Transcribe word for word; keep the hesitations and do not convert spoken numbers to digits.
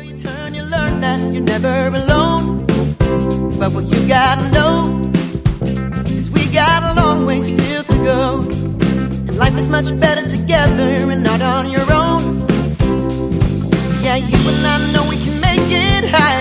you turn, you learn that you're never alone. But what you gotta know is we got a long way still to go, and life is much better together and not on your own. Yeah, you and I know we can make it higher.